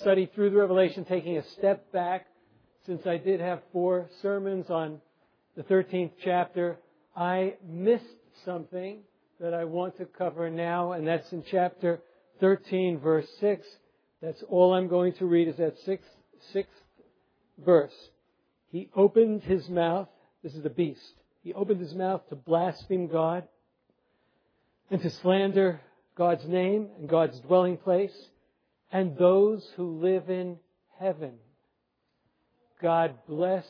study through the Revelation, taking a step back. Since I did have 4 sermons on the 13th chapter, I missed something that I want to cover now, and that's in chapter 13, verse 6. That's all I'm going to read is that sixth verse. He opened his mouth. This is the beast. He opened his mouth to blaspheme God and to slander God's name and God's dwelling place and those who live in heaven. God bless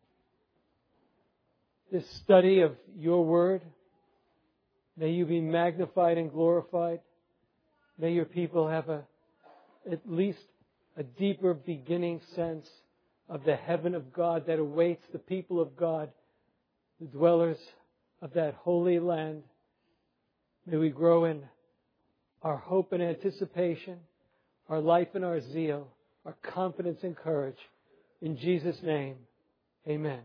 this study of your word. May you be magnified and glorified. May your people have at least a deeper beginning sense of the heaven of God that awaits the people of God, the dwellers of that holy land. May we grow in our hope and anticipation, our life and our zeal, our confidence and courage. In Jesus' name, amen.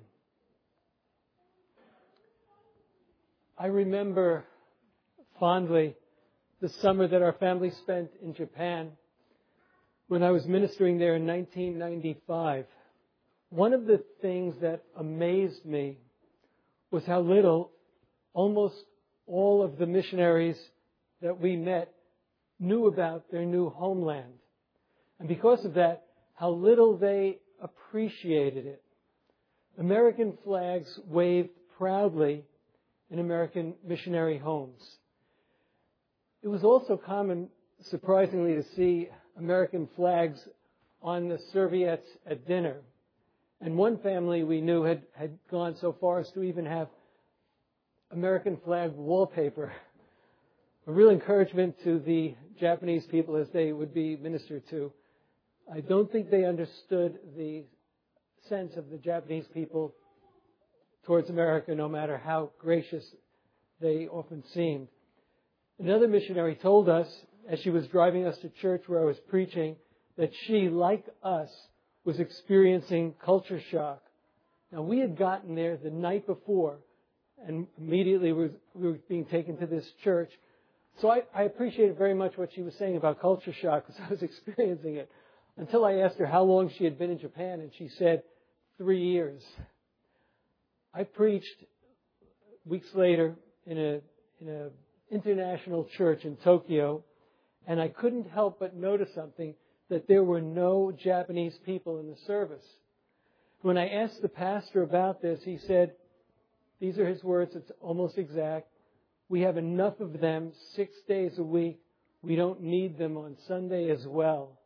I remember fondly the summer that our family spent in Japan when I was ministering there in 1995. One of the things that amazed me was how little almost all of the missionaries that we met knew about their new homeland. And because of that, how little they appreciated it. American flags waved proudly in American missionary homes. It was also common, surprisingly, to see American flags on the serviettes at dinner. And one family we knew had gone so far as to even have American flag wallpaper. A real encouragement to the Japanese people as they would be ministered to. I don't think they understood the sense of the Japanese people towards America, no matter how gracious they often seemed. Another missionary told us, as she was driving us to church where I was preaching, that she, like us, was experiencing culture shock. Now, we had gotten there the night before, and immediately we were being taken to this church. So I appreciated very much what she was saying about culture shock because I was experiencing it. Until I asked her how long she had been in Japan, and she said 3 years. I preached weeks later in a international church in Tokyo, and I couldn't help but notice something, that there were no Japanese people in the service. When I asked the pastor about this, he said, these are his words, it's almost exact, we have enough of them 6 days a week. We don't need them on Sunday as well.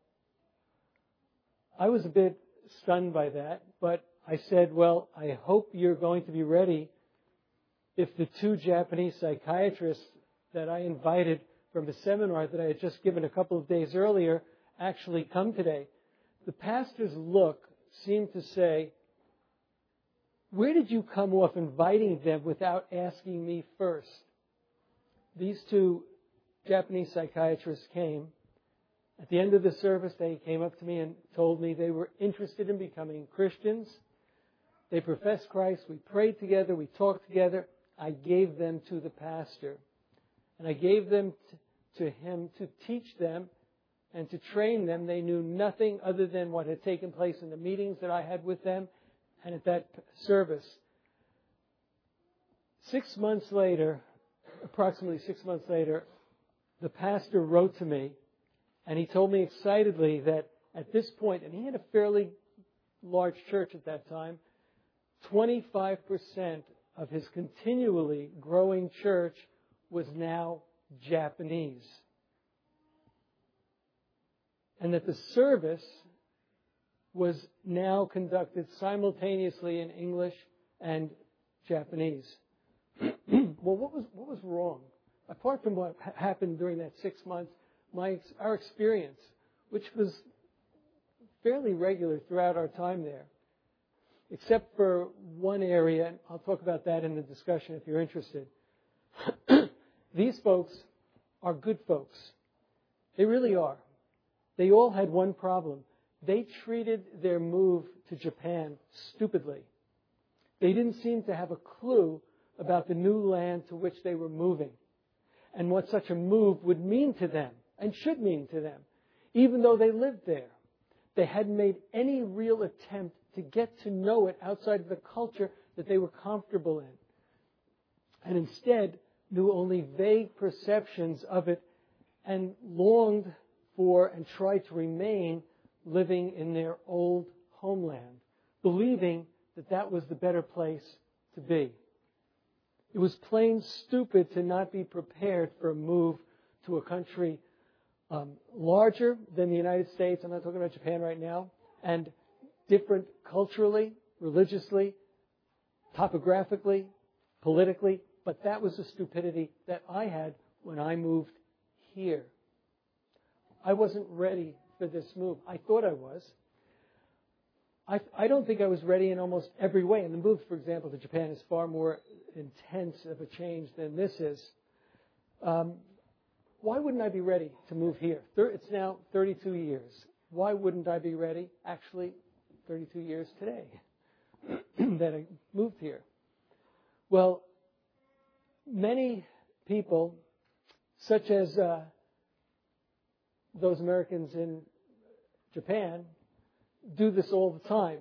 I was a bit stunned by that, but I said, well, I hope you're going to be ready if the 2 Japanese psychiatrists that I invited from a seminar that I had just given a couple of days earlier actually come today. The pastor's look seemed to say, where did you come off inviting them without asking me first? These 2 Japanese psychiatrists came. At the end of the service, they came up to me and told me they were interested in becoming Christians. They professed Christ. We prayed together. We talked together. I gave them to the pastor. And I gave them to him to teach them and to train them. They knew nothing other than what had taken place in the meetings that I had with them and at that service. 6 months later, approximately 6 months later, the pastor wrote to me and he told me excitedly that at this point, and he had a fairly large church at that time, 25% of his continually growing church was now Japanese. And that the service was now conducted simultaneously in English and Japanese. Well, what was wrong? Apart from what happened during that 6 months, our experience, which was fairly regular throughout our time there, except for one area, and I'll talk about that in the discussion if you're interested. These folks are good folks. They really are. They all had one problem. They treated their move to Japan stupidly. They didn't seem to have a clue about the new land to which they were moving and what such a move would mean to them and should mean to them, even though they lived there. They hadn't made any real attempt to get to know it outside of the culture that they were comfortable in. And instead knew only vague perceptions of it and longed for and tried to remain living in their old homeland, believing that that was the better place to be. It was plain stupid to not be prepared for a move to a country larger than the United States. I'm not talking about Japan right now. And different culturally, religiously, topographically, politically. But that was the stupidity that I had when I moved here. I wasn't ready for this move. I thought I was. I don't think I was ready in almost every way. And the move, for example, to Japan is far more intense of a change than this is. Why wouldn't I be ready to move here? It's now 32 years. Why wouldn't I be ready? Actually, 32 years today that I moved here. Well, many people, such as those Americans in Japan, do this all the time.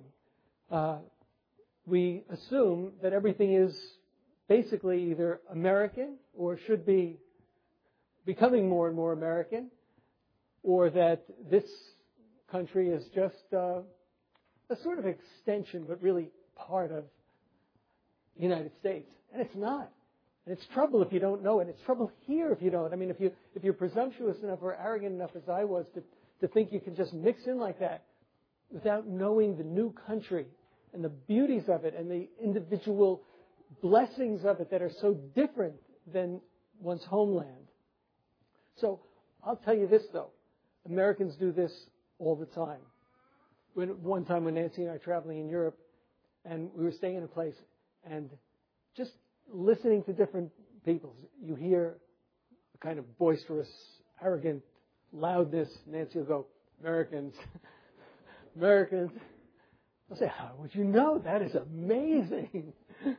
We assume that everything is basically either American or should be becoming more and more American, or that this country is just a sort of extension, but really part of the United States. And it's not. And it's trouble if you don't know it. It's trouble here if you don't. I mean, if you're presumptuous enough or arrogant enough as I was to think you can just mix in like that without knowing the new country and the beauties of it and the individual blessings of it that are so different than one's homeland. So I'll tell you this, though. Americans do this all the time. One time when Nancy and I were traveling in Europe, and we were staying in a place, and just listening to different people, you hear a kind of boisterous, arrogant loudness. Nancy will go, Americans, Americans. I'll say, how would you know? That is amazing.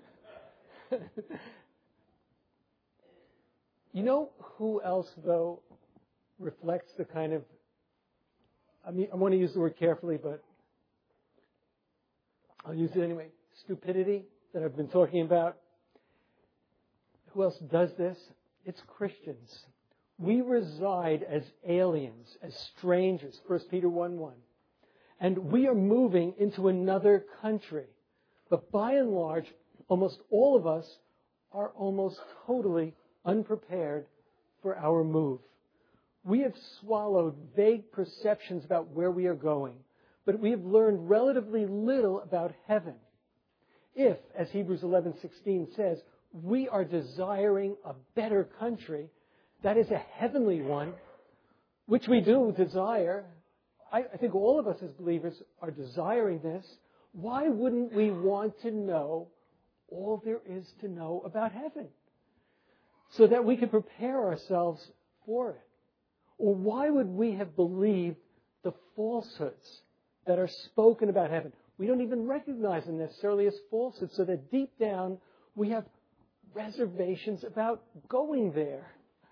You know who else, though, reflects the kind of, I want to use the word carefully, but I'll use it anyway, stupidity that I've been talking about? Who else does this? It's Christians. We reside as aliens, as strangers, 1 Peter 1:1. And we are moving into another country. But by and large, almost all of us are almost totally unprepared for our move. We have swallowed vague perceptions about where we are going, but we have learned relatively little about heaven. If, as Hebrews 11:16 says, we are desiring a better country, that is a heavenly one, which we do desire. I think all of us as believers are desiring this. Why wouldn't we want to know all there is to know about heaven so that we can prepare ourselves for it? Or why would we have believed the falsehoods that are spoken about heaven? We don't even recognize them necessarily as falsehoods, so that deep down we have reservations about going there.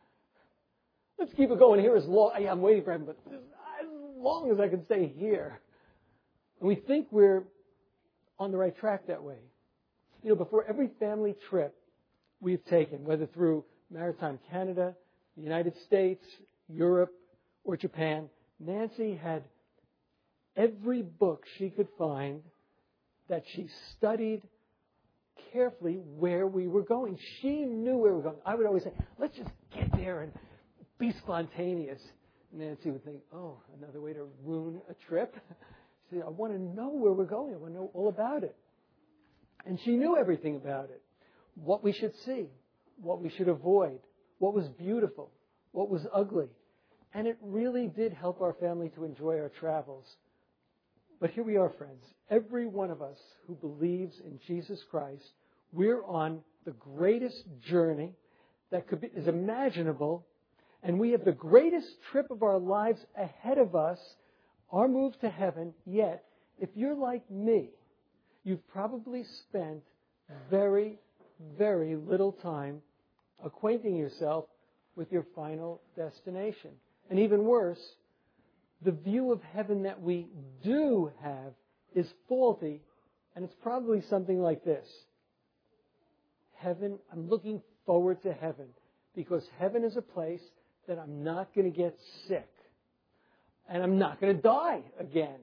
Let's keep it going here as long. I'm waiting for heaven, but as long as I can stay here. And we think we're on the right track that way. You know, before every family trip we've taken, whether through maritime Canada, the United States, Europe, or Japan, Nancy had every book she could find that she studied carefully where we were going. She knew where we were going. I would always say, let's just get there and be spontaneous. Nancy would think, oh, another way to ruin a trip? She said, I want to know where we're going. I want to know all about it. And she knew everything about it. What we should see, what we should avoid, what was beautiful, what was ugly. And it really did help our family to enjoy our travels. But here we are, friends. Every one of us who believes in Jesus Christ, we're on the greatest journey that is imaginable, and we have the greatest trip of our lives ahead of us, our move to heaven. Yet, if you're like me, you've probably spent very, very little time acquainting yourself with your final destination. And even worse, the view of heaven that we do have is faulty, and it's probably something like this. Heaven, I'm looking forward to heaven because heaven is a place that I'm not going to get sick and I'm not going to die again.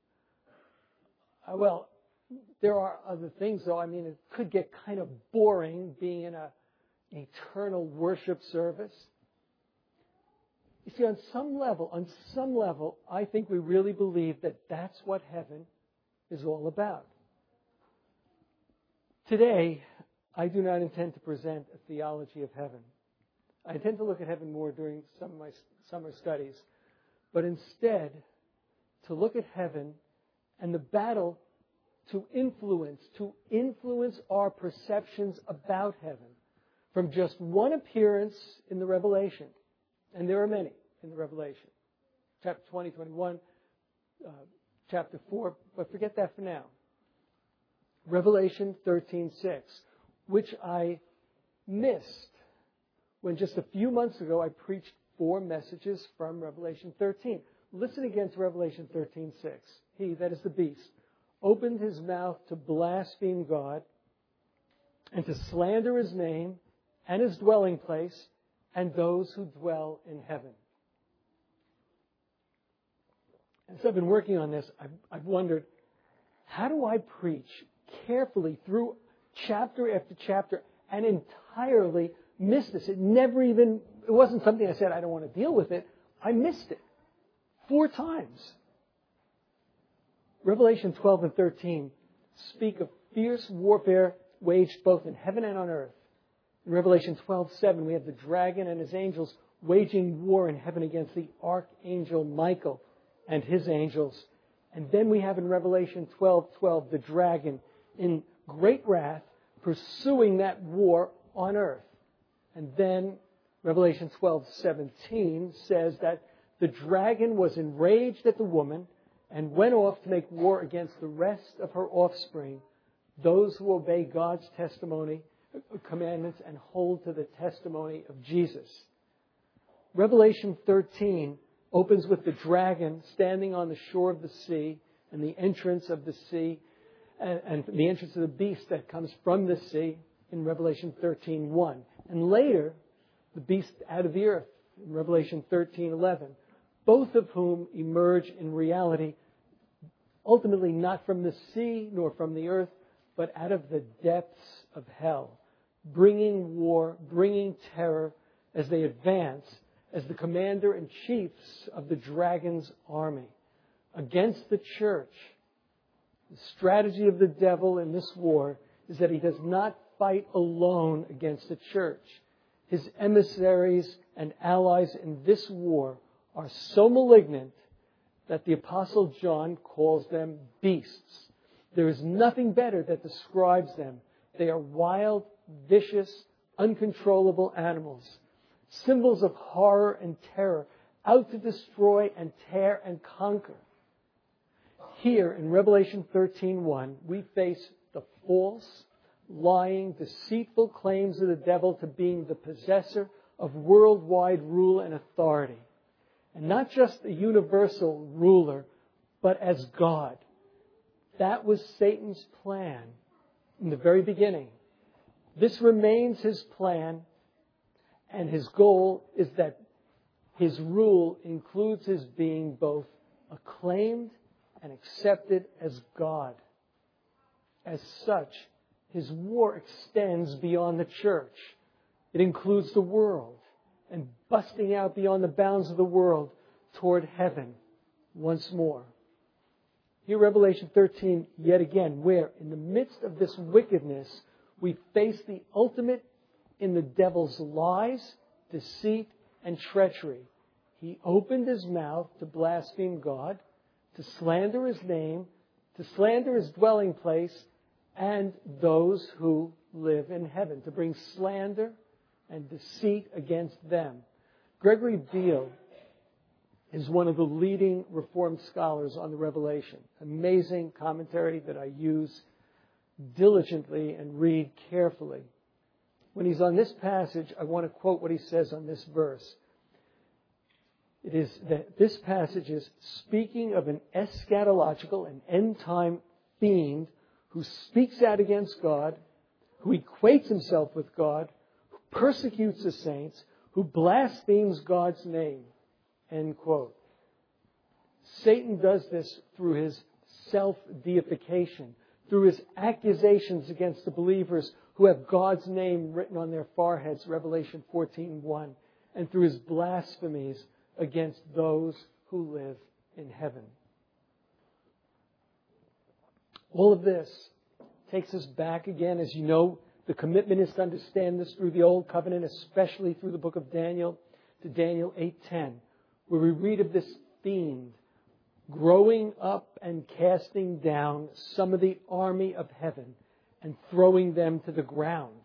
Well, there are other things, though. I mean, it could get kind of boring being in an eternal worship service. You see, on some level, I think we really believe that that's what heaven is all about. Today, I do not intend to present a theology of heaven. I intend to look at heaven more during some of my summer studies, but instead to look at heaven and the battle to influence our perceptions about heaven from just one appearance in the Revelation. And there are many in the Revelation. Chapter 20, 21, chapter 4, but forget that for now. Revelation 13:6, which I missed when just a few months ago I preached 4 messages from Revelation 13. Listen again to Revelation 13:6. He, that is the beast, opened his mouth to blaspheme God and to slander his name and his dwelling place and those who dwell in heaven. As I've been working on this, I've wondered, how do I preach carefully through chapter after chapter and entirely miss this? It wasn't something I said, I don't want to deal with it. I missed it 4 times. Revelation 12 and 13 speak of fierce warfare waged both in heaven and on earth. In Revelation 12:7, we have the dragon and his angels waging war in heaven against the archangel Michael and his angels. And then we have in Revelation 12:12 the dragon in great wrath pursuing that war on earth. And then Revelation 12:17 says that the dragon was enraged at the woman and went off to make war against the rest of her offspring, those who obey God's commandments and hold to the testimony of Jesus. Revelation 13 opens with the dragon standing on the shore of the sea and the entrance of the sea and the entrance of the beast that comes from the sea in Revelation 13:1. And later, the beast out of the earth in Revelation 13:11, both of whom emerge in reality, ultimately not from the sea nor from the earth, but out of the depths of hell, bringing war, bringing terror as they advance as the commander-in-chiefs of the dragon's army against the church. The strategy of the devil in this war is that he does not fight alone against the church. His emissaries and allies in this war are so malignant that the Apostle John calls them beasts. There is nothing better that describes them. They are wild, vicious, uncontrollable animals, symbols of horror and terror, out to destroy and tear and conquer. Here in Revelation 13:1, we face the false, lying, deceitful claims of the devil to being the possessor of worldwide rule and authority. And not just a universal ruler, but as God. That was Satan's plan in the very beginning. This remains his plan, and his goal is that his rule includes his being both acclaimed and accepted as God. As such, his war extends beyond the church. It includes the world and busting out beyond the bounds of the world toward heaven once more. Here, Revelation 13, yet again, where in the midst of this wickedness, we face the ultimate in the devil's lies, deceit, and treachery. He opened his mouth to blaspheme God, to slander his name, to slander his dwelling place, and those who live in heaven, to bring slander and deceit against them. Gregory Beale is one of the leading Reformed scholars on the Revelation. Amazing commentary that I use diligently and read carefully. When he's on this passage, I want to quote what he says on this verse. it is that this passage is speaking of an eschatological and end-time fiend who speaks out against God, who equates himself with God, who persecutes the saints, who blasphemes God's name. End quote. Satan does this through his self-deification, through his accusations against the believers who have God's name written on their foreheads, Revelation 14:1, and through his blasphemies against those who live in heaven. All of this takes us back again. As you know, the commitment is to understand this through the Old Covenant, especially through the book of Daniel, to Daniel 8:10, where we read of this fiend growing up and casting down some of the army of heaven and throwing them to the ground.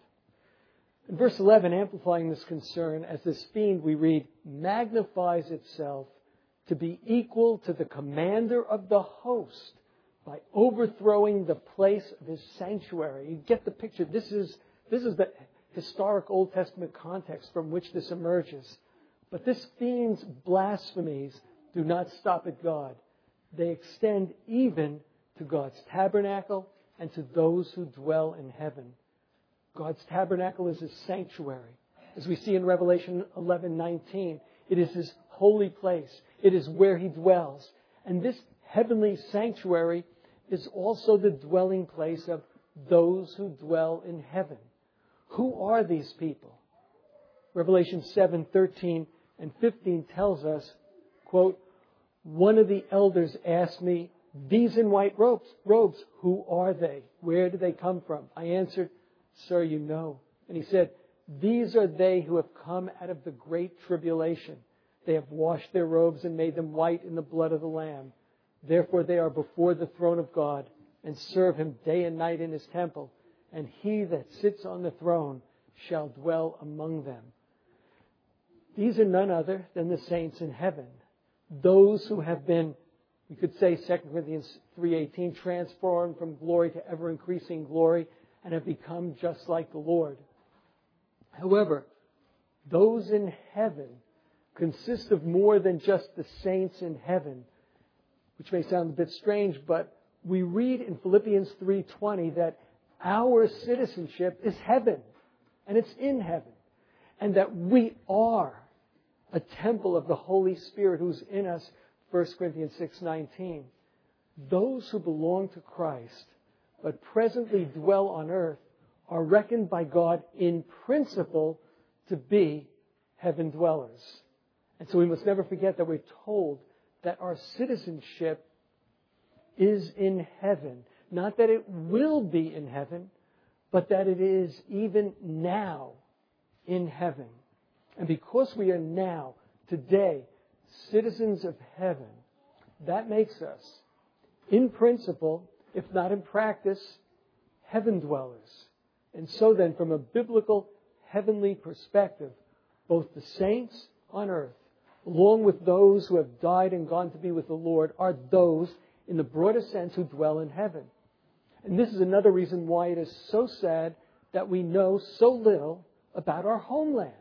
In verse 11, amplifying this concern, as this fiend, we read, magnifies itself to be equal to the commander of the host by overthrowing the place of his sanctuary. You get the picture. This is the historic Old Testament context from which this emerges. But this fiend's blasphemies do not stop at God. They extend even to God's tabernacle and to those who dwell in heaven. God's tabernacle is his sanctuary. As we see in Revelation 11:19, it is his holy place. It is where he dwells. And this heavenly sanctuary is also the dwelling place of those who dwell in heaven. Who are these people? Revelation 7:13 and 15 tells us, quote, one of the elders asked me, these in white robes, who are they? Where do they come from? I answered, sir, you know. And he said, these are they who have come out of the great tribulation. They have washed their robes and made them white in the blood of the Lamb. Therefore they are before the throne of God and serve him day and night in his temple. And he that sits on the throne shall dwell among them. These are none other than the saints in heaven. Those who have been, we could say 2 Corinthians 3:18, transformed from glory to ever-increasing glory and have become just like the Lord. However, those in heaven consist of more than just the saints in heaven, which may sound a bit strange, but we read in Philippians 3:20 that our citizenship is heaven, and it's in heaven, and that we are a temple of the Holy Spirit who's in us, 1 Corinthians 6:19. Those who belong to Christ but presently dwell on earth are reckoned by God in principle to be heaven dwellers. And so we must never forget that we're told that our citizenship is in heaven. Not that it will be in heaven, but that it is even now in heaven. And because we are now, today, citizens of heaven, that makes us, in principle, if not in practice, heaven dwellers. And so then, from a biblical, heavenly perspective, both the saints on earth, along with those who have died and gone to be with the Lord, are those, in the broadest sense, who dwell in heaven. And this is another reason why it is so sad that we know so little about our homeland.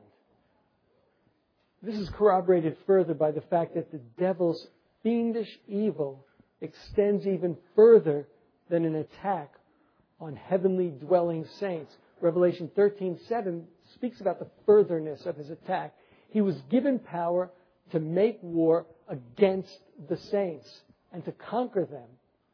This is corroborated further by the fact that the devil's fiendish evil extends even further than an attack on heavenly dwelling saints. Revelation 13:7 speaks about the furtherness of his attack. He was given power to make war against the saints and to conquer them.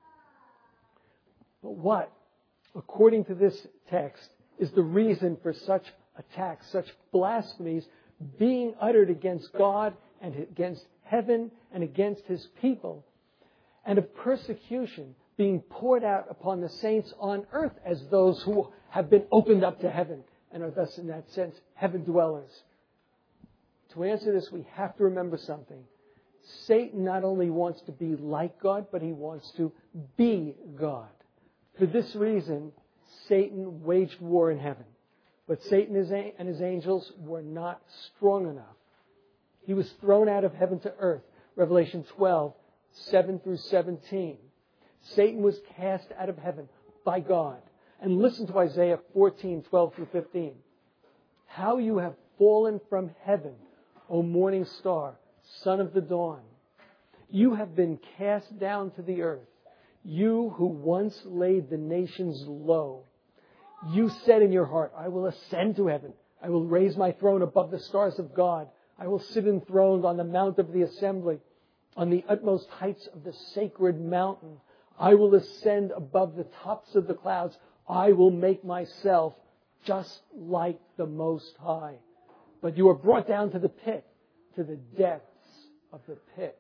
But what, according to this text, is the reason for such attacks, such blasphemies being uttered against God and against heaven and against his people, and of persecution being poured out upon the saints on earth as those who have been opened up to heaven and are thus, in that sense, heaven dwellers? To answer this, we have to remember something. Satan not only wants to be like God, but he wants to be God. For this reason, Satan waged war in heaven. But Satan and his angels were not strong enough. He was thrown out of heaven to earth. Revelation 12:7-17. Satan was cast out of heaven by God. And listen to Isaiah 14:12-15. How you have fallen from heaven, O morning star, son of the dawn. You have been cast down to the earth, you who once laid the nations low. You said in your heart, I will ascend to heaven. I will raise my throne above the stars of God. I will sit enthroned on the mount of the assembly, on the utmost heights of the sacred mountain. I will ascend above the tops of the clouds. I will make myself just like the Most High. But you are brought down to the pit, to the depths of the pit.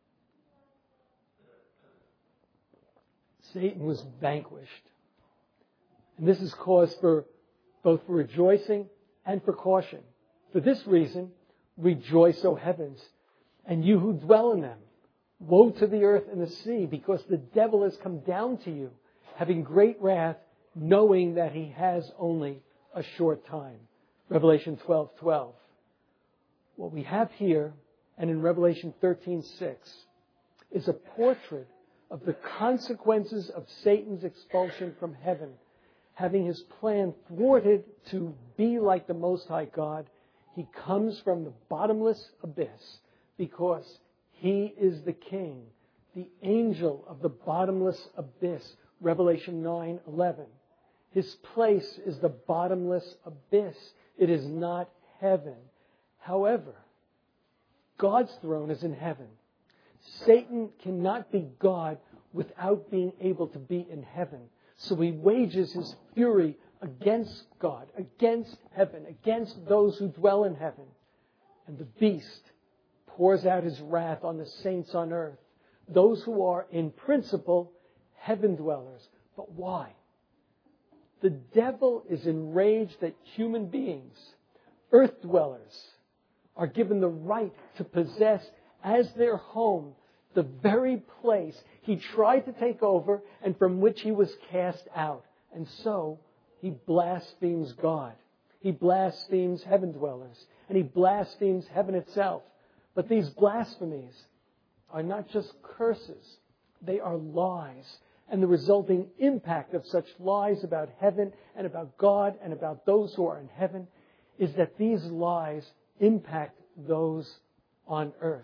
Satan was vanquished. And this is cause for both for rejoicing and for caution. For this reason, rejoice, O heavens, and you who dwell in them. Woe to the earth and the sea, because the devil has come down to you, having great wrath, knowing that he has only a short time. Revelation 12:12. What we have here, and in Revelation 13:6, is a portrait of the consequences of Satan's expulsion from heaven. Having his plan thwarted to be like the Most High God, he comes from the bottomless abyss because he is the king, the angel of the bottomless abyss. Revelation 9:11. His place is the bottomless abyss. It is not heaven. However, God's throne is in heaven. Satan cannot be God without being able to be in heaven. So he wages his fury against God, against heaven, against those who dwell in heaven. And the beast pours out his wrath on the saints on earth, those who are, in principle, heaven dwellers. But why? The devil is enraged that human beings, earth dwellers, are given the right to possess as their home the very place he tried to take over and from which he was cast out. And so he blasphemes God. He blasphemes heaven dwellers. And he blasphemes heaven itself. But these blasphemies are not just curses. They are lies. And the resulting impact of such lies about heaven and about God and about those who are in heaven is that these lies impact those on earth.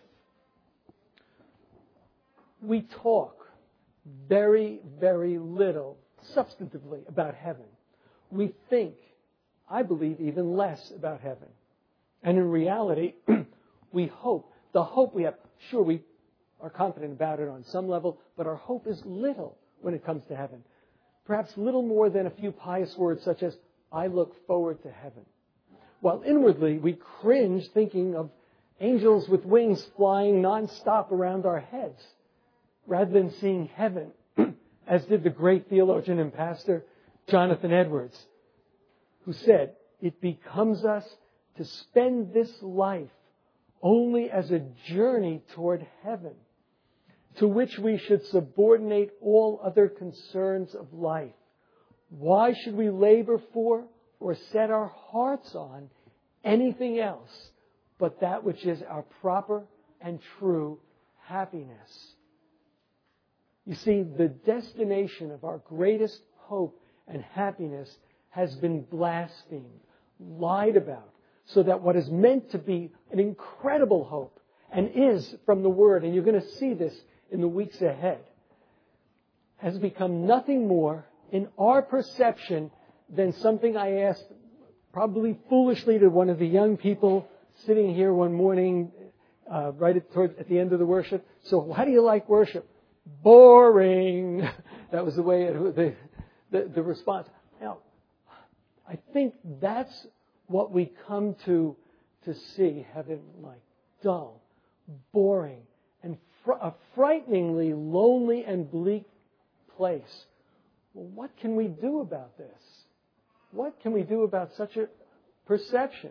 We talk very, very little substantively about heaven. We think, I believe, even less about heaven. And in reality, we hope. The hope we have, sure, we are confident about it on some level, but our hope is little when it comes to heaven. Perhaps little more than a few pious words such as, I look forward to heaven. While inwardly we cringe thinking of angels with wings flying nonstop around our heads, rather than seeing heaven, as did the great theologian and pastor Jonathan Edwards, who said, it becomes us to spend this life only as a journey toward heaven, to which we should subordinate all other concerns of life. Why should we labor for or set our hearts on anything else but that which is our proper and true happiness? You see, the destination of our greatest hope and happiness has been blasphemed, lied about, so that what is meant to be an incredible hope and is from the Word, and you're going to see this in the weeks ahead, has become nothing more in our perception than something I asked probably foolishly to one of the young people sitting here one morning right at the end of the worship. So how do you like worship? Boring. That was the way the response. Now, I think that's what we come to see heaven like. Dull, boring, and a frighteningly lonely and bleak place. Well, what can we do about this? What can we do about such a perception?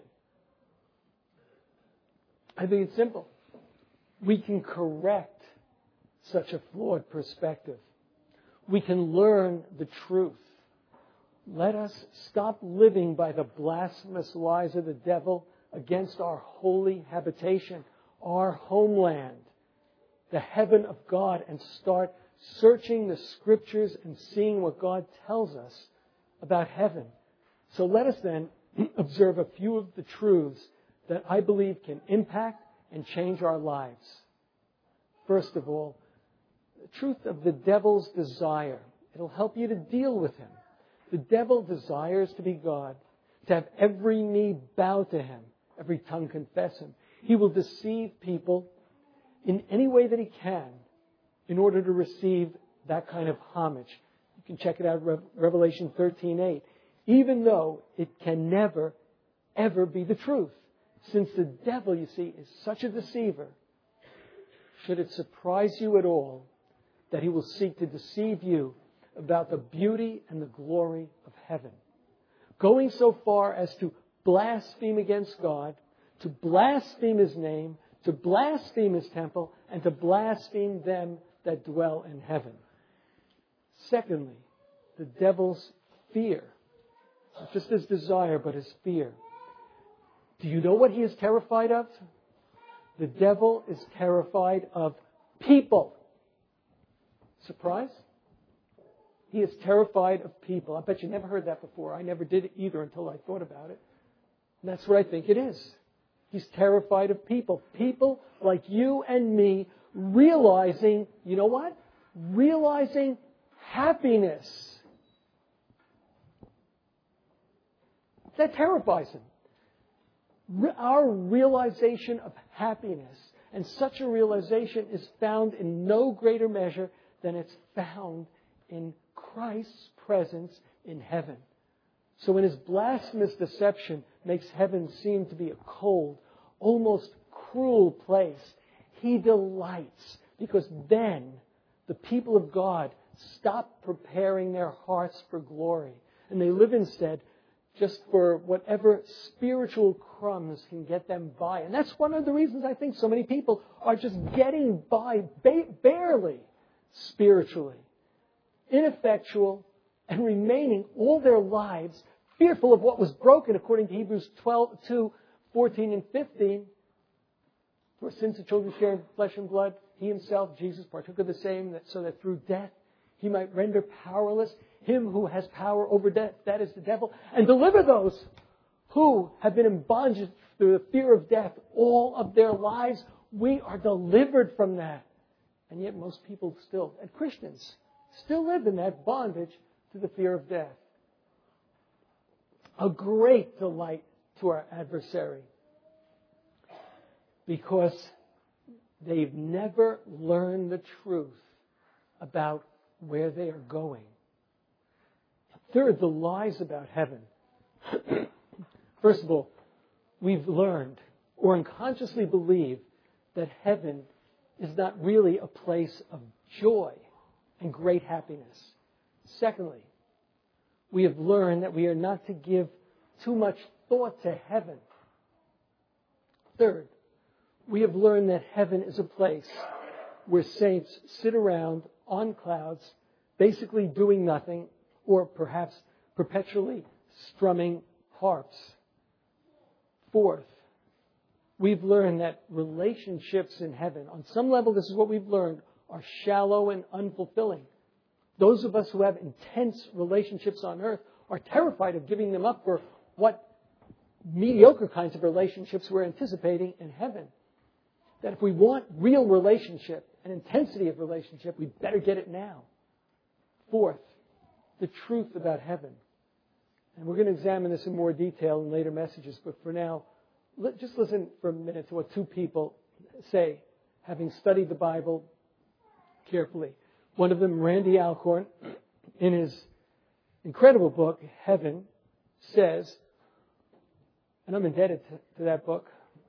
I think it's simple. We can correct such a flawed perspective. We can learn the truth. Let us stop living by the blasphemous lies of the devil against our holy habitation, our homeland, the heaven of God, and start searching the Scriptures and seeing what God tells us about heaven. So let us then observe a few of the truths that I believe can impact and change our lives. First of all, the truth of the devil's desire. It'll help you to deal with him. The devil desires to be God, to have every knee bow to him, every tongue confess him. He will deceive people in any way that he can in order to receive that kind of homage. You can check it out, Revelation 13:8. Even though it can never, ever be the truth. Since the devil, you see, is such a deceiver, should it surprise you at all that he will seek to deceive you about the beauty and the glory of heaven, going so far as to blaspheme against God, to blaspheme His name, to blaspheme His temple, and to blaspheme them that dwell in heaven. Secondly, the devil's fear. Not just his desire, but his fear. Do you know what he is terrified of? The devil is terrified of people. Surprise? He is terrified of people. I bet you never heard that before. I never did either until I thought about it. And that's what I think it is. He's terrified of people. People like you and me realizing, you know what? Realizing happiness. That terrifies him. Our realization of happiness, and such a realization is found in no greater measure than it's found in Christ's presence in heaven. So when his blasphemous deception makes heaven seem to be a cold, almost cruel place, he delights, because then the people of God stop preparing their hearts for glory, and they live instead just for whatever spiritual crumbs can get them by. And that's one of the reasons I think so many people are just getting by barely spiritually, ineffectual, and remaining all their lives fearful of what was broken, according to Hebrews 12:2-14 and 15. For since the children share in flesh and blood, he himself, Jesus, partook of the same, so that through death he might render powerless him who has power over death, that is the devil, and deliver those who have been in bondage through the fear of death all of their lives. We are delivered from that. And yet most people still, and Christians, still live in that bondage to the fear of death. A great delight to our adversary, because they've never learned the truth about where they are going. Third, the lies about heaven. First of all, we've learned or unconsciously believe that heaven is not really a place of joy and great happiness. Secondly, we have learned that we are not to give too much thought to heaven. Third, we have learned that heaven is a place where saints sit around on clouds, basically doing nothing, or perhaps perpetually strumming harps. Fourth, we've learned that relationships in heaven, on some level this is what we've learned, are shallow and unfulfilling. Those of us who have intense relationships on earth are terrified of giving them up for what mediocre kinds of relationships we're anticipating in heaven. That if we want real relationship and intensity of relationship, we better get it now. Fourth, the truth about heaven. And we're going to examine this in more detail in later messages, but for now, just listen for a minute to what two people say, having studied the Bible carefully. One of them, Randy Alcorn, in his incredible book, Heaven, says, and I'm indebted to that book,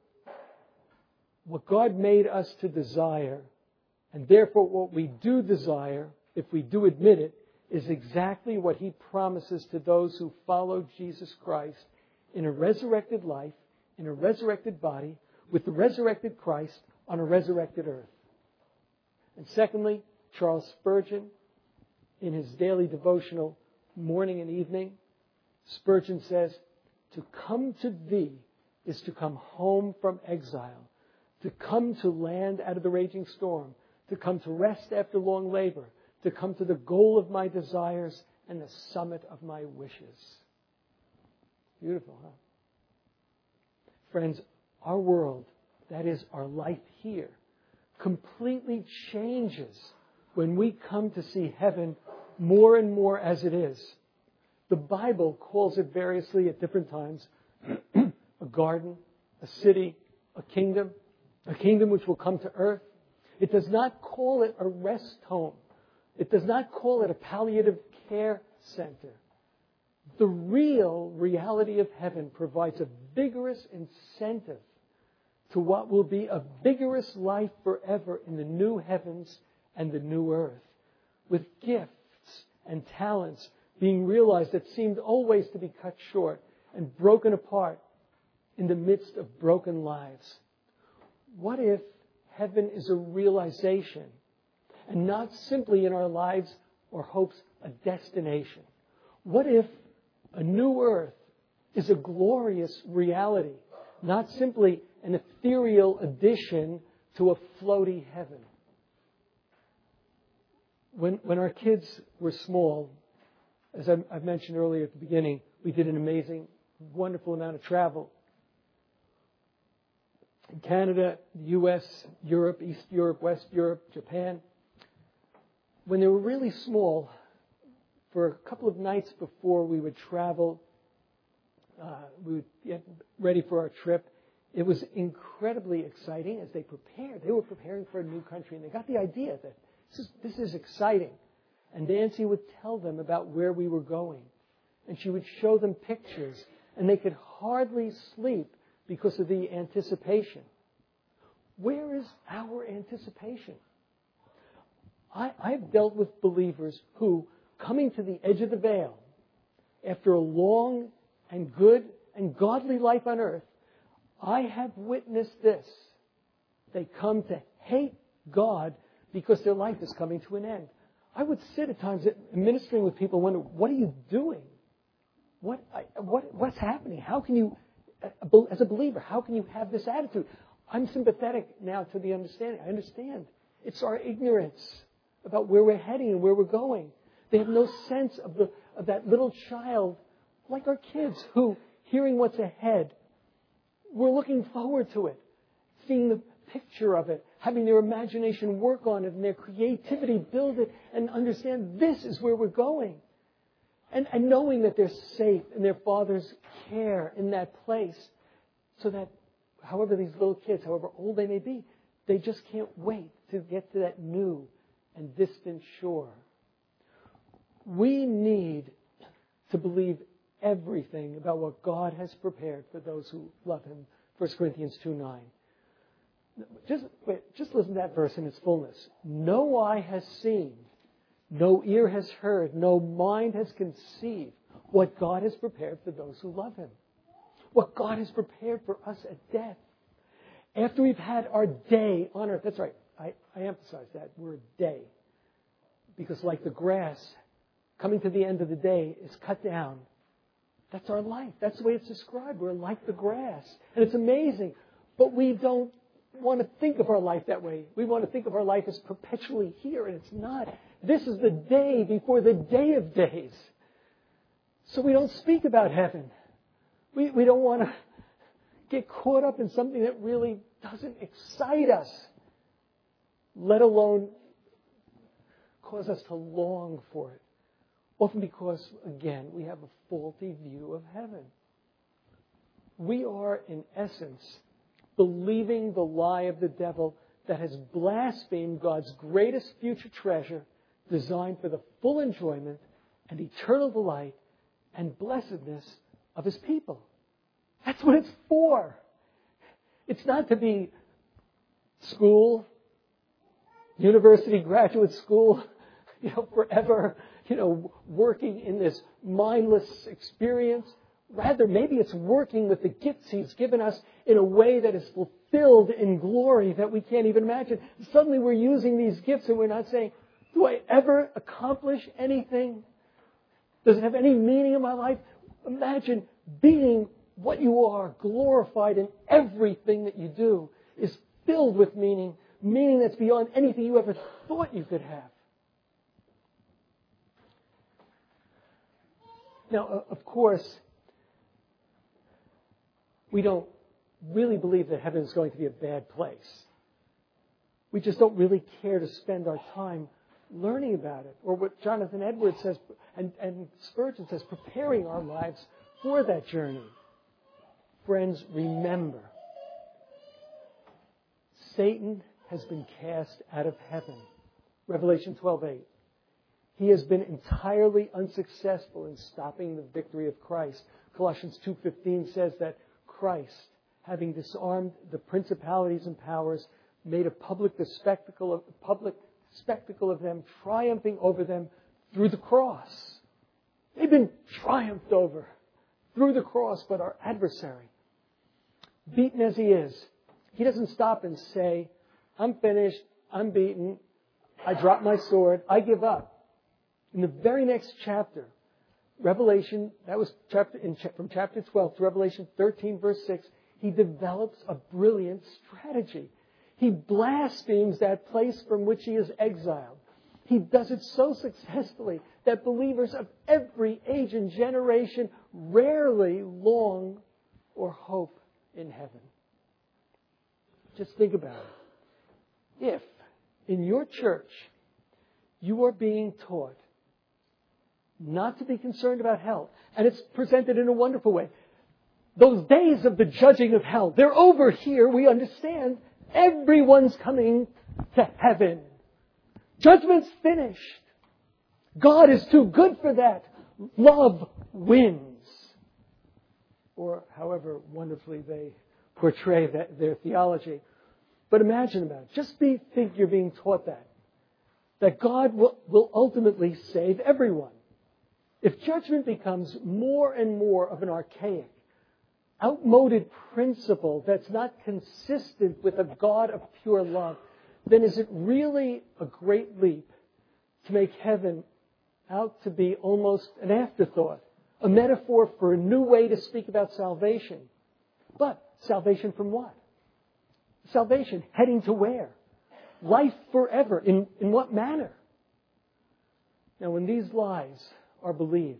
what God made us to desire, and therefore what we do desire, if we do admit it, is exactly what He promises to those who follow Jesus Christ in a resurrected life, in a resurrected body, with the resurrected Christ on a resurrected earth. And secondly, Charles Spurgeon, in his daily devotional, morning and evening, Spurgeon says, "To come to Thee is to come home from exile, to come to land out of the raging storm, to come to rest after long labor, to come to the goal of my desires and the summit of my wishes." Beautiful, huh? Friends, our world that is our life here, completely changes when we come to see heaven more and more as it is. The Bible calls it variously at different times a garden, a city, a kingdom which will come to earth. It does not call it a rest home. It does not call it a palliative care center. The real reality of heaven provides a vigorous incentive to what will be a vigorous life forever in the new heavens and the new earth, with gifts and talents being realized that seemed always to be cut short and broken apart in the midst of broken lives. What if heaven is a realization and not simply in our lives or hopes a destination? What if a new earth is a glorious reality, not simply an ethereal addition to a floaty heaven? When our kids were small, as I've mentioned earlier at the beginning, we did an amazing, wonderful amount of travel. In Canada, the U.S., Europe, East Europe, West Europe, Japan. When they were really small, for a couple of nights before we would travel, we would get ready for our trip. It was incredibly exciting as they prepared. They were preparing for a new country, and they got the idea that this is exciting. And Nancy would tell them about where we were going. And she would show them pictures, and they could hardly sleep because of the anticipation. Where is our anticipation? I've dealt with believers who, coming to the edge of the veil, after a long and good and godly life on earth, I have witnessed this. They come to hate God because their life is coming to an end. I would sit at times ministering with people and wonder, what are you doing? What's happening? How can you, as a believer, how can you have this attitude? I'm sympathetic now to the understanding. I understand. It's our ignorance about where we're heading and where we're going. They have no sense of that little child, like our kids, who, hearing what's ahead, we're looking forward to it, seeing the picture of it, having their imagination work on it and their creativity build it and understand this is where we're going. And knowing that they're safe in their Father's care in that place, so that however these little kids, however old they may be, they just can't wait to get to that new and distant shore. We need to believe everything about what God has prepared for those who love Him. 1 Corinthians 2:9. Just listen to that verse in its fullness. No eye has seen, no ear has heard, no mind has conceived what God has prepared for those who love Him. What God has prepared for us at death. After we've had our day on earth. That's right. I emphasize that word day. Because like the grass, coming to the end of the day is cut down. That's our life. That's the way it's described. We're like the grass. And it's amazing. But we don't want to think of our life that way. We want to think of our life as perpetually here, and it's not. This is the day before the day of days. So we don't speak about heaven. We don't want to get caught up in something that really doesn't excite us, let alone cause us to long for it. Often because, again, we have a faulty view of heaven. We are, in essence, believing the lie of the devil that has blasphemed God's greatest future treasure designed for the full enjoyment and eternal delight and blessedness of His people. That's what it's for. It's not to be school, university, graduate school, forever, working in this mindless experience. Rather, maybe it's working with the gifts He's given us in a way that is fulfilled in glory that we can't even imagine. Suddenly we're using these gifts and we're not saying, do I ever accomplish anything? Does it have any meaning in my life? Imagine being what you are, glorified in everything that you do, is filled with meaning that's beyond anything you ever thought you could have. Now, of course, we don't really believe that heaven is going to be a bad place. We just don't really care to spend our time learning about it. Or what Jonathan Edwards says, and Spurgeon says, preparing our lives for that journey. Friends, remember, Satan has been cast out of heaven. Revelation 12:8. He has been entirely unsuccessful in stopping the victory of Christ. Colossians 2:15 says that Christ, having disarmed the principalities and powers, made a public spectacle of them, triumphing over them through the cross. They've been triumphed over through the cross, but our adversary, beaten as he is, he doesn't stop and say, I'm finished, I'm beaten, I drop my sword, I give up. In the very next chapter, Revelation, that was from chapter 12 to Revelation 13, verse 6, he develops a brilliant strategy. He blasphemes that place from which he is exiled. He does it so successfully that believers of every age and generation rarely long or hope in heaven. Just think about it. If in your church you are being taught not to be concerned about hell, and it's presented in a wonderful way, those days of the judging of hell, they're over here, we understand. Everyone's coming to heaven. Judgment's finished. God is too good for that. Love wins. Or however wonderfully they portray their theology. But imagine about it. Just think you're being taught that God will ultimately save everyone. If judgment becomes more and more of an archaic, outmoded principle that's not consistent with a God of pure love, then is it really a great leap to make heaven out to be almost an afterthought, a metaphor for a new way to speak about salvation? But salvation from what? Salvation heading to where? Life forever. In what manner? Now, when these lies are believed,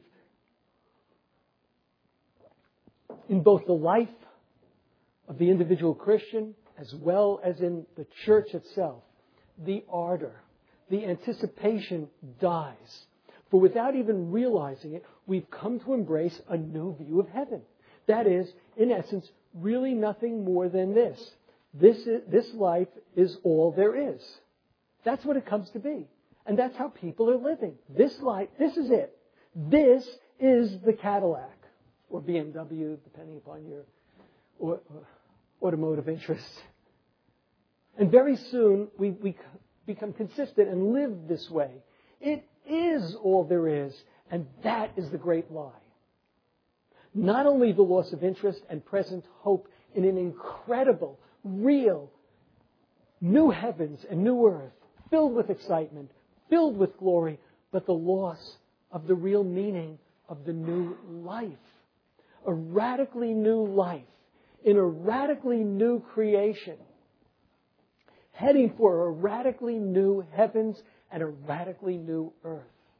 in both the life of the individual Christian as well as in the church itself, the ardor, the anticipation dies. For without even realizing it, we've come to embrace a new view of heaven. That is, in essence, really nothing more than this. This life is all there is. That's what it comes to be. And that's how people are living. This life, this is it. This is the Cadillac. Or BMW, depending upon your automotive interests. And very soon, we become consistent and live this way. It is all there is, and that is the great lie. Not only the loss of interest and present hope in an incredible, real, new heavens and new earth, filled with excitement, filled with glory, but the loss of the real meaning of the new life. A radically new life in a radically new creation, heading for a radically new heavens and a radically new earth.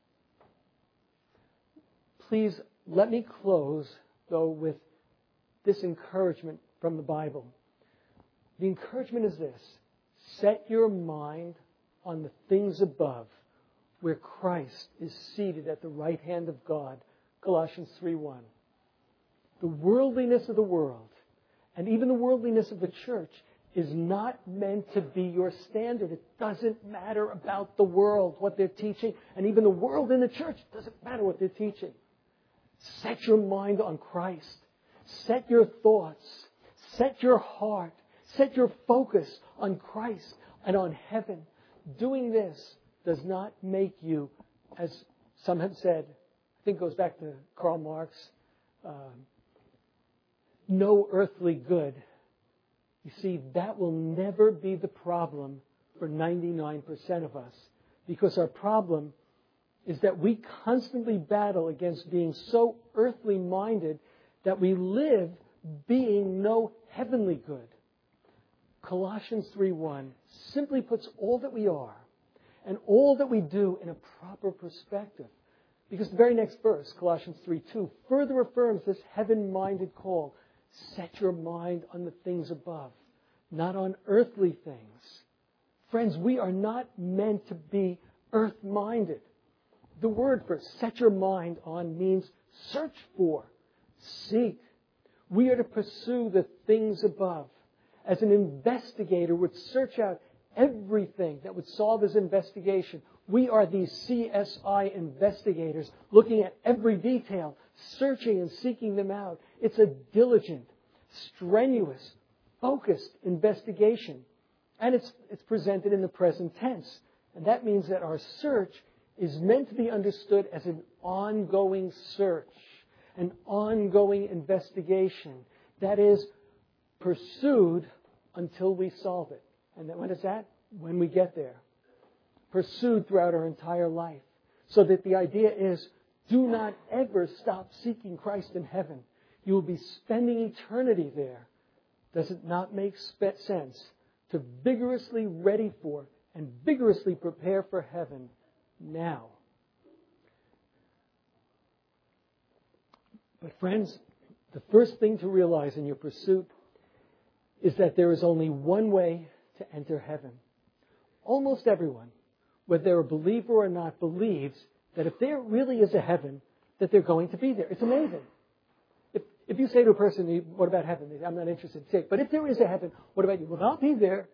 Please let me close, though, with this encouragement from the Bible. The encouragement is this: set your mind on the things above, where Christ is seated at the right hand of God. Colossians 3:1. The worldliness of the world, and even the worldliness of the church, is not meant to be your standard. It doesn't matter about the world, what they're teaching, and even the world in the church, it doesn't matter what they're teaching. Set your mind on Christ. Set your thoughts. Set your heart. Set your focus on Christ and on heaven. Doing this does not make you, as some have said, I think it goes back to Karl Marx, no earthly good. You see, that will never be the problem for 99% of us. Because our problem is that we constantly battle against being so earthly minded that we live being no heavenly good. Colossians 3:1 simply puts all that we are and all that we do in a proper perspective. Because the very next verse, Colossians 3:2, further affirms this heaven-minded call. Set your mind on the things above, not on earthly things. Friends, we are not meant to be earth-minded. The word for set your mind on means search for, seek. We are to pursue the things above. As an investigator would search out everything that would solve his investigation. We are these CSI investigators looking at every detail, searching and seeking them out. It's a diligent, strenuous, focused investigation. And it's presented in the present tense. And that means that our search is meant to be understood as an ongoing search, an ongoing investigation that is pursued until we solve it. And then when is that? When we get there. Pursued throughout our entire life. So that the idea is, do not ever stop seeking Christ in heaven. You will be spending eternity there. Does it not make sense to vigorously ready for and vigorously prepare for heaven now? But friends, the first thing to realize in your pursuit is that there is only one way to enter heaven. Almost everyone, whether they're a believer or not, believes that if there really is a heaven, that they're going to be there. It's amazing. If you say to a person, what about heaven? They say, I'm not interested. Say, but if there is a heaven, what about you? Well, I'll be there.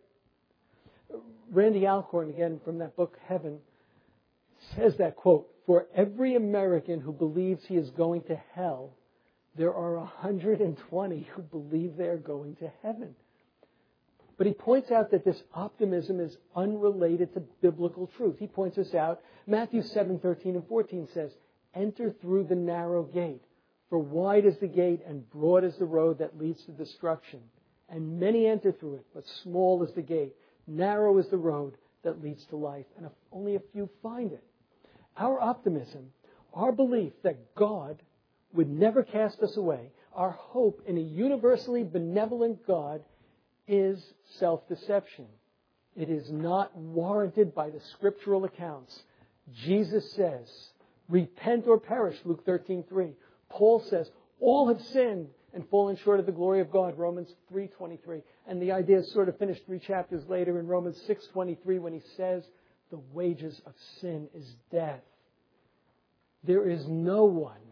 Randy Alcorn, again, from that book, Heaven, says that, quote, for every American who believes he is going to hell, there are 120 who believe they're going to heaven. But he points out that this optimism is unrelated to biblical truth. He points us out. Matthew 7:13 and 14 says, enter through the narrow gate, for wide is the gate and broad is the road that leads to destruction. And many enter through it, but small is the gate. Narrow is the road that leads to life, and only a few find it. Our optimism, our belief that God would never cast us away, our hope in a universally benevolent God is self-deception. It is not warranted by the scriptural accounts. Jesus says, repent or perish, Luke 13:3. Paul says, all have sinned and fallen short of the glory of God, Romans 3:23. And the idea is sort of finished 3 chapters later in Romans 6:23 when he says, the wages of sin is death. There is no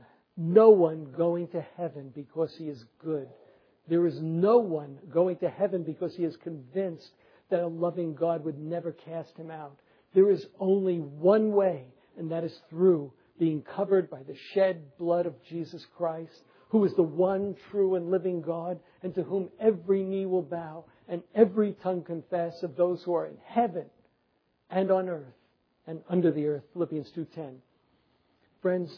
one going to heaven because he is good. There is no one going to heaven because he is convinced that a loving God would never cast him out. There is only one way, and that is through being covered by the shed blood of Jesus Christ, who is the one true and living God, and to whom every knee will bow and every tongue confess of those who are in heaven and on earth and under the earth, Philippians 2:10. Friends,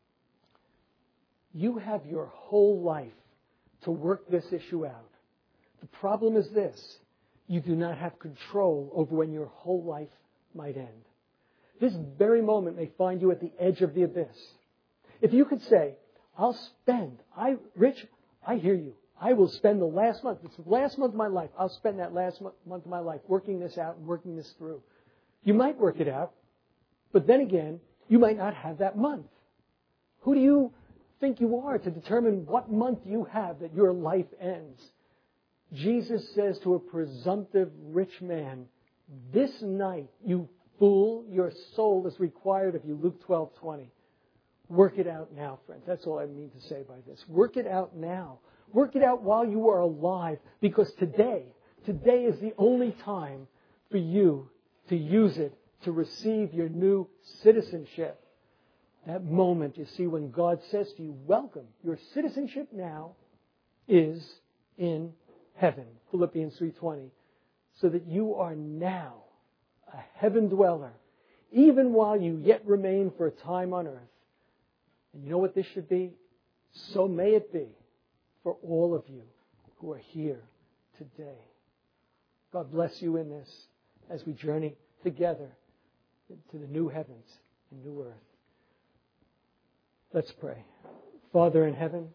you have your whole life to work this issue out. The problem is this: you do not have control over when your whole life might end. This very moment may find you at the edge of the abyss. If you could say, Rich, I hear you. I will spend the last month, it's the last month of my life, I'll spend that last month of my life working this out and working this through. You might work it out, but then again, you might not have that month. Who do you think you are to determine what month you have that your life ends? Jesus says to a presumptive rich man, this night, you fool, your soul is required of you, Luke 12:20. Work it out now, friends. That's all I mean to say by this. Work it out now. Work it out while you are alive, because today is the only time for you to use it to receive your new citizenship. That moment, you see, when God says to you, welcome, your citizenship now is in heaven, Philippians 3:20, so that you are now a heaven dweller, even while you yet remain for a time on earth. And you know what this should be? So may it be for all of you who are here today. God bless you in this as we journey together to the new heavens and new earth. Let's pray. Father in heaven,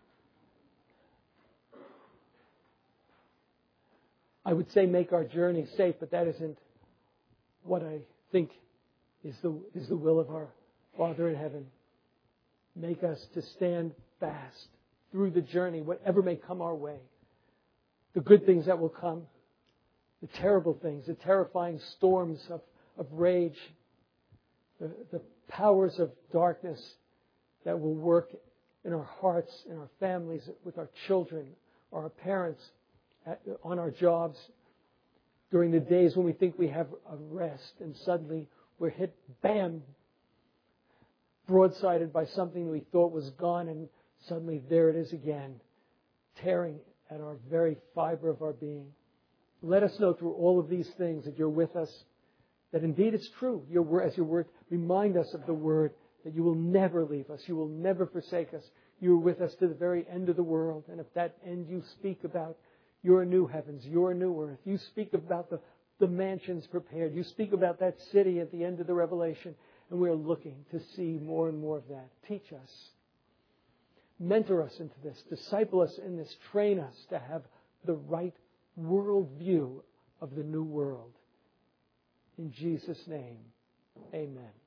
I would say make our journey safe, but that isn't what I think is the will of our Father in heaven. Make us to stand fast through the journey, whatever may come our way. The good things that will come, the terrible things, the terrifying storms of rage, the powers of darkness that will work in our hearts, in our families, with our children, or our parents, on our jobs, during the days when we think we have a rest and suddenly we're hit, bam, broadsided by something we thought was gone, and suddenly there it is again, tearing at our very fiber of our being. Let us know through all of these things that you're with us, that indeed it's true. As your word, remind us of the word that you will never leave us. You will never forsake us. You are with us to the very end of the world. And at that end you speak about your new heavens, your new earth. You speak about the mansions prepared. You speak about that city at the end of the Revelation. And we're looking to see more and more of that. Teach us. Mentor us into this. Disciple us in this. Train us to have the right world view of the new world. In Jesus' name, amen.